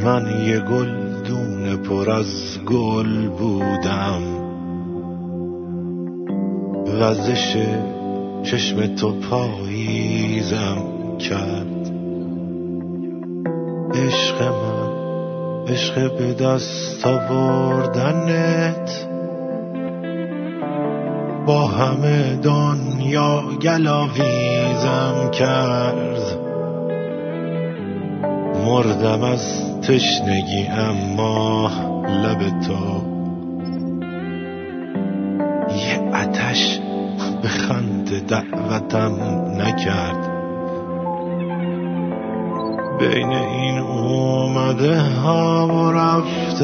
من یه گلدون پر از گل بودم، وزش چشم تو پاییزم کرد. عشق من، عشق به دست آوردنت با همه دنیا گلاویزم کرد. مردم از تشنگی اما لب تو یه آتش به خنده دعوتم نکرد. بین این اومده ها و رفته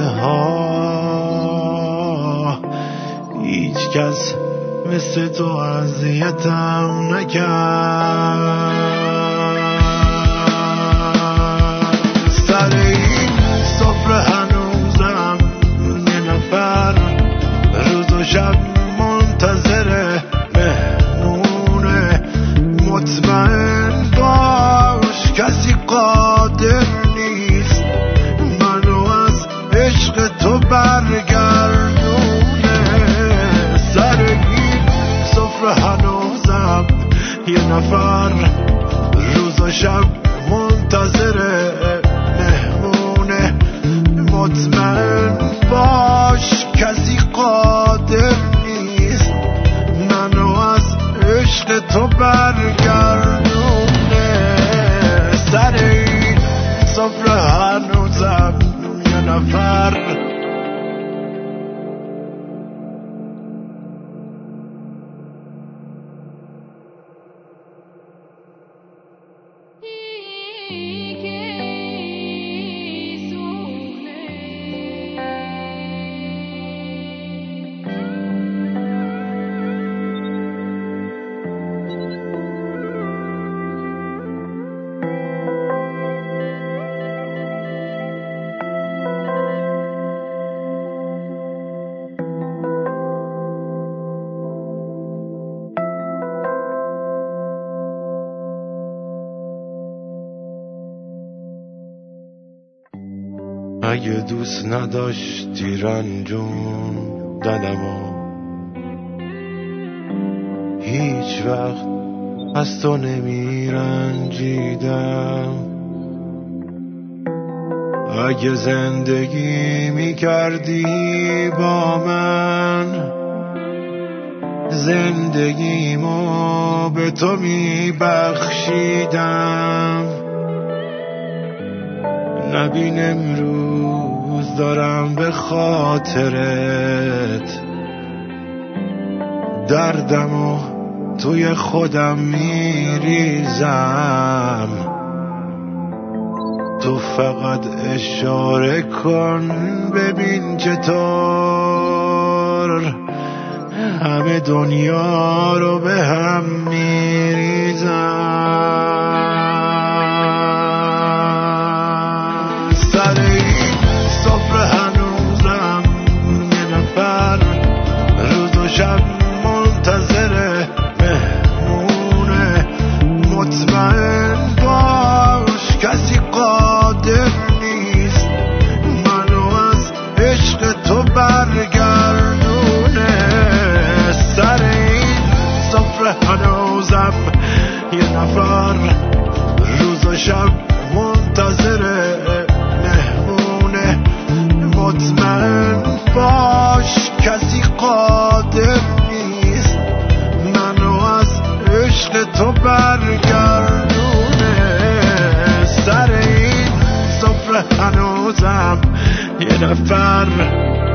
ها هیچ کس مثل تو اذیتم نکرد. سر این سفره هنوزم یه نفر روز و شب منتظر مهمونه. مطمئن باش کسی قادر نیست منو از عشق تو برگردونه. سر این سفره هنوزم یه نفر روز و شب منتظر مهمونه. مطمئن باش کسی قادر نیست منو از عشق تو برگردونه. سر این سفره هنوزم یه نفر اگه دوست نداشتی رنجون دلمو هیچ وقت از تو نمی رنجیدم. اگه زندگی می کردی با من زندگیمو به تو می بخشیدم. نبین امروز دارم به خاطرت دردمو توی خودم میریزم. تو فقط اشاره کن ببین چطور همه دنیا رو به هم میریزم. سر این سفره هنوزم یه نفر روز و شب منتظر مهمونه. مطمئن باش کسی قادر نیست منو از عشق تو برگردونه. سر این سفره هنوزم یه نفر روز و شب منتظر مهمونه. مطمئن باش کسی قادر نیست منو از عشق تو برگردونه. سر این سفره هنوزم یه نفر